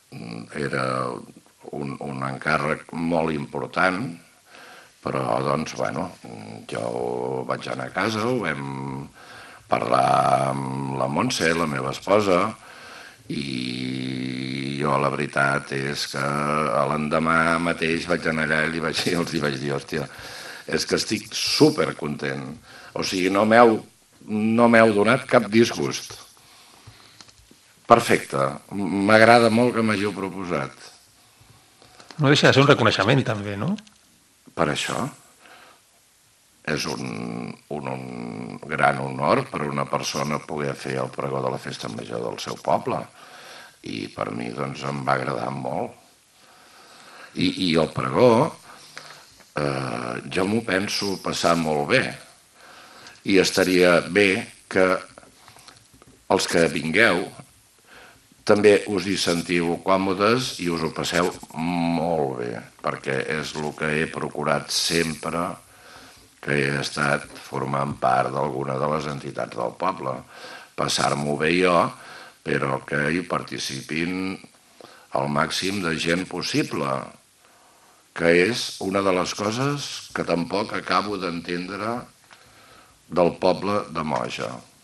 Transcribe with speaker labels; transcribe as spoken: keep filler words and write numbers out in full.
Speaker 1: era un, un encàrrec molt important, però, doncs, bueno, jo vaig anar a casa, ho vam parlar amb la Montse, la meva esposa, i jo la veritat és que l'endemà mateix vaig anar allà i li vaig dir, els hi vaig dir, hòstia, és que estic supercontent. O sigui, no m'heu no m'heu donat cap disgust. Perfecte. M'agrada molt que m'hàgiu proposat.
Speaker 2: No deixa de ser un reconeixement, també, no?
Speaker 1: Per això és un, un, un gran honor per una persona poder fer el pregó de la festa major del seu poble. I per mi, doncs, em va agradar molt. I, i el pregó, eh, jo m'ho penso passar molt bé. I estaria bé que els que vingueu també us hi sentiu còmodes i us ho passeu molt bé, perquè és el que he procurat sempre que he estat formant part d'alguna de les entitats del poble. Passar-m'ho bé jo, però que hi participin el màxim de gent possible, que és una de les coses que tampoc acabo d'entendre del poble de Moja.